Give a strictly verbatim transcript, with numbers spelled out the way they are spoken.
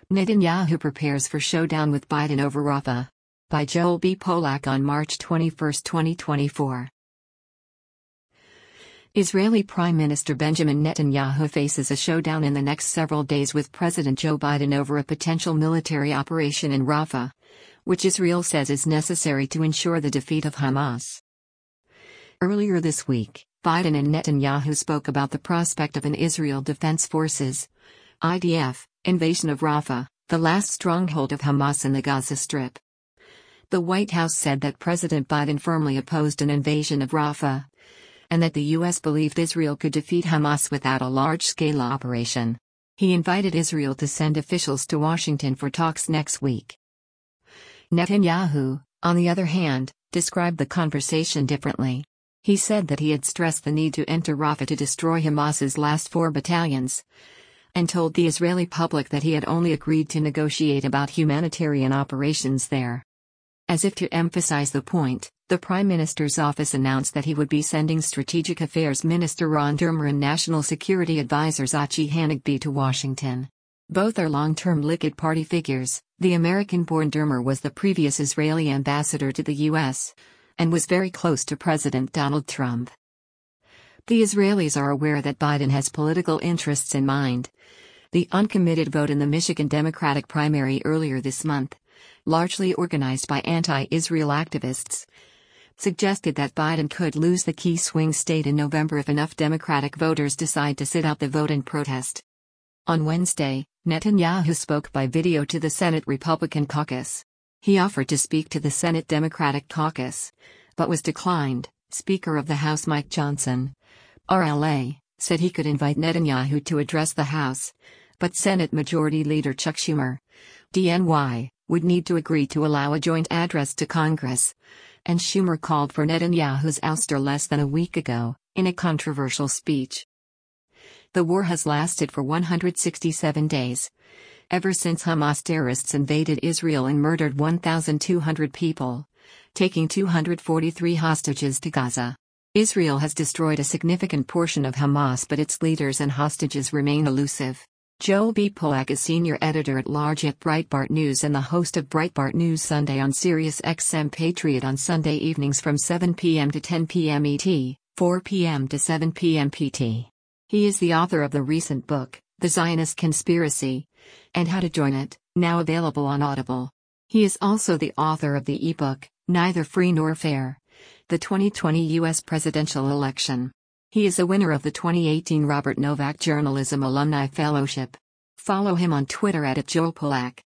Netanyahu prepares for showdown with Biden over Rafah. By Joel B. Polak on March twenty-first, twenty twenty-four. Israeli Prime Minister Benjamin Netanyahu faces a showdown in the next several days with President Joe Biden over a potential military operation in Rafah, which Israel says is necessary to ensure the defeat of Hamas. Earlier this week, Biden and Netanyahu spoke about the prospect of an Israel Defense Forces (I D F) invasion of Rafah, the last stronghold of Hamas in the Gaza Strip. The White House said that President Biden firmly opposed an invasion of Rafah, and that the U S believed Israel could defeat Hamas without a large-scale operation. He invited Israel to send officials to Washington for talks next week. Netanyahu, on the other hand, described the conversation differently. He said that he had stressed the need to enter Rafah to destroy Hamas's last four battalions, and told the Israeli public that he had only agreed to negotiate about humanitarian operations there. As if to emphasize the point, the Prime Minister's office announced that he would be sending Strategic Affairs Minister Ron Dermer and National Security Advisor Tzachi Hanegbi to Washington. Both are long-term Likud Party figures. The American-born Dermer was the previous Israeli ambassador to the U S and was very close to President Donald Trump. The Israelis are aware that Biden has political interests in mind. The uncommitted vote in the Michigan Democratic primary earlier this month, largely organized by anti-Israel activists, suggested that Biden could lose the key swing state in November if enough Democratic voters decide to sit out the vote in protest. On Wednesday, Netanyahu spoke by video to the Senate Republican caucus. He offered to speak to the Senate Democratic caucus, but was declined. Speaker of the House Mike Johnson, R L A, said he could invite Netanyahu to address the House, but Senate Majority Leader Chuck Schumer, D N Y, would need to agree to allow a joint address to Congress, and Schumer called for Netanyahu's ouster less than a week ago, in a controversial speech. The war has lasted for one hundred sixty-seven days, ever since Hamas terrorists invaded Israel and murdered one thousand two hundred people, taking two hundred forty-three hostages to Gaza. Israel has destroyed a significant portion of Hamas, but its leaders and hostages remain elusive. Joel B. Polak is senior editor-at-large at Breitbart News and the host of Breitbart News Sunday on Sirius X M Patriot on Sunday evenings from seven p m to ten p m E T, four p m to seven p m P T. He is the author of the recent book, The Zionist Conspiracy, and How to Join It, now available on Audible. He is also the author of the ebook, Neither Free Nor Fair: The twenty twenty U S Presidential Election. He is a winner of the twenty eighteen Robert Novak Journalism Alumni Fellowship. Follow him on Twitter at Joel Polak.